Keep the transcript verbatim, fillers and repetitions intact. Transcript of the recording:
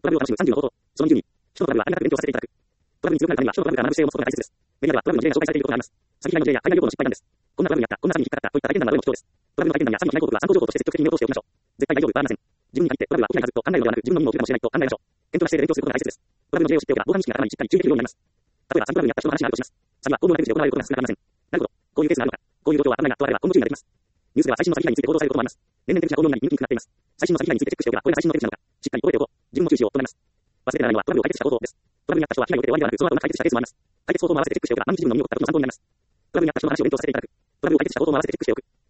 トラブルを楽しむさんじゅうの方法。そのにじゅうに、人のトラブルはありがたく勉強させていただく。トラブルに強くなるためには人のトラブルから学ぶ姿勢を持つことが大切です。メディアではトラブルの事例が紹介されていることがあります。詐欺被害の事例や海外旅行の失敗談です。こんなトラブルにあった、こんな詐欺に引っかかったといった体験談などへの帰郷です。トラブルの体験談や詐欺の被害報告は参考情報として積極的に見落としておきましょう。絶対大丈夫はありません。自分に限ってトラブルは起きないはずと考えるのではなく、自分の身も起きるかもしれないと考えましょう。謙虚な姿勢で勉強することが大切です。トラブルの事例を知っておけば防犯意識が頭にしっかり注意できるようになります。例えば詐欺トラブルにあった人の話があるとします。詐欺は行動の手口で行われることが少なくありません。なるほど。こういうケースがあるのか。こういう状況は危ないなとあれば今後注意ができます。ニュースでは最新の詐欺被害について報道されることもあります。年々手口や行動になり見にくくなっています。最新の詐欺被害についてチェックしておけばこれが最新の手口なのか。しっかり覚えておこう。自分も注意しようとなります。忘れてならないのはトラブルを解決した方法です。トラブルにあった人は被害を受けて終わりではなく、その後うまく解決したケースもあります。解決方法も合わせてチェックしておけば毎日自分の身に起こったことの参考になります。トラブルにあった人の話を勉強させていただく。トラブルを解決した方法も合わせてチェックしておく。